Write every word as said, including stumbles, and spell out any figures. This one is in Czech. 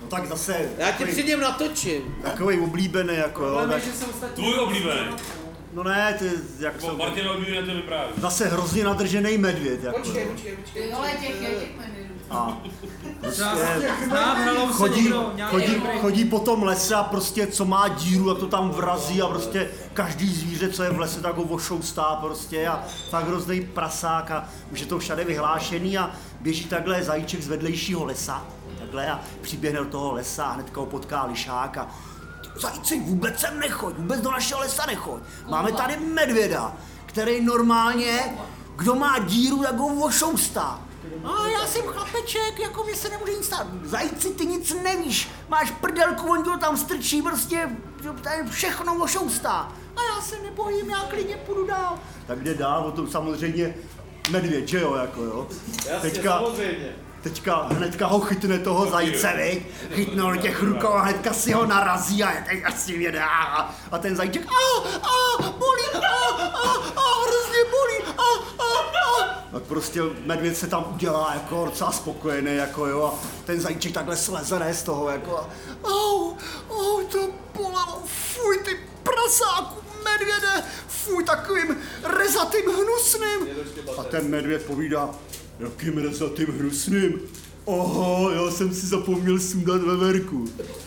No tak zase... Já tě při něm natočím. Takovej oblíbený jako jo. Tak... Tvůj oblíbený. No ne, ty jak jsou... Martin oblíbený to vypráví. Zase hrozně nadržený medvěd jako. Počkej, počkej, počkej. Ale těch je těch medvědů. A prostě chodí, chodí, chodí po tom lese a prostě co má díru a to tam vrazí a prostě každý zvíře, co je v lese, tak ho ošoustá prostě a tak hrozný prasák a už je to všade vyhlášený a běží takhle zajíček z vedlejšího lesa takhle a přiběhne do toho lesa a hnedka ho potká lišák a zajíci, vůbec sem nechoď, vůbec do našeho lesa nechoď. Máme tady medvěda, který normálně, kdo má díru, tak ho ošoustá. A já jsem chlapeček, jako mě se nemůže nic stát. Zajíci, ty nic nevíš, máš prdelku, on to tam strčí, prostě tady všechno ošoustá. A já se nebojím, já klidně půjdu dál. Tak jde dál, o tom samozřejmě medvěd, že jo, jako jo. Jasně, teďka, samozřejmě. Teďka hnedka ho chytne toho zajíce, viď? Chytne ho do těch rukou a hnedka si ho narazí a teď asi jede a, a ten zajíček a, a, bolí, a, a, a, hrozně bolí, a, a, a. Tak prostě medvěd se tam udělá jako docela spokojený, jako jo, a ten zajíček takhle sleze z toho, jako a, au, au, to bolelo, fuj, ty prasáku, medvěde, fuj, takovým rezatým hnusným. A ten medvěd povídá, jakým rezatým hnusným? Oho, já jsem si zapomněl sundat veverku.